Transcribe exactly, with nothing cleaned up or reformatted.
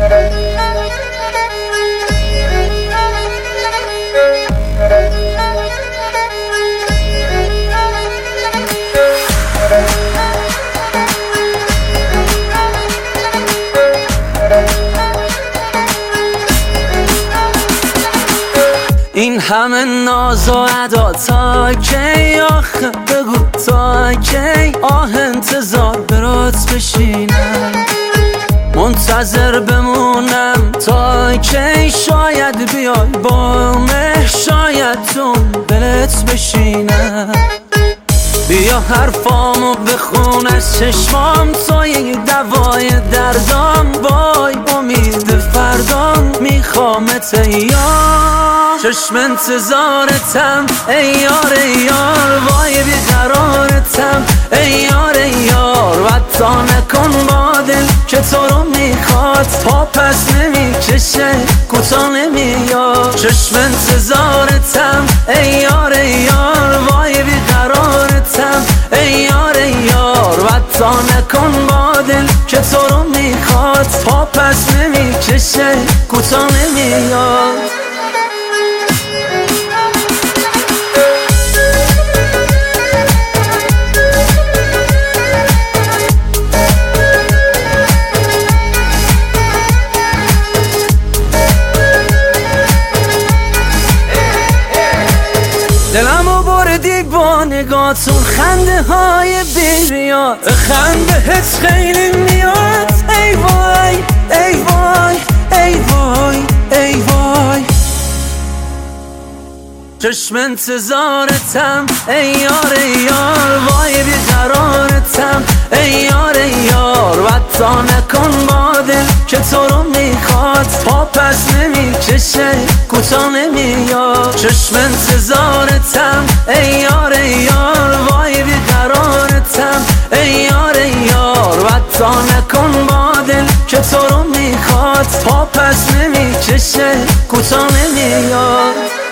این همه ناز و ادا تا کی؟ آخه بگو تا کی؟ آه انتظار برات بشینم، منتظر بمونم تا کی؟ شاید بیای با مه، شاید تو دلت بشینم. بیا حرفامو بخون از چشمام، توی دوای دردام، وای امید فردام، میخوامت ای یار، چشم انتظارتم ای یار ای یار، وای بیقرارتم ای یار ای یار. وطا نکن با دل که تو رو میخواد، پا پس نمیکشه کوتا نمیاد، چشم انتظارتم ای یار ای یار، وای بیقرارتم ای یار ای یار. وطا نکن با دل که تو رو میخواد، پا پس نمیکشه کوتا نمیاد. دلمو بردی با نگاتون، خنده های بیریاد، خنده هست خیلی میاد، ای وای ای وای ای وای ای وای. چشم انتظارتم ای یار ای یار، وای بیقرارتم ای یار ای یار. وطا نکن با دل که تو رو میخواد، پا پس نمیکشه کوتا نمیاد، چشم انتظارتم ای یار ای یار، وای بیقرارتم ای یار ای یار. وطا نکن با دل که تو رو میخواد، پا پس نمیکشه کوتا نمیاد.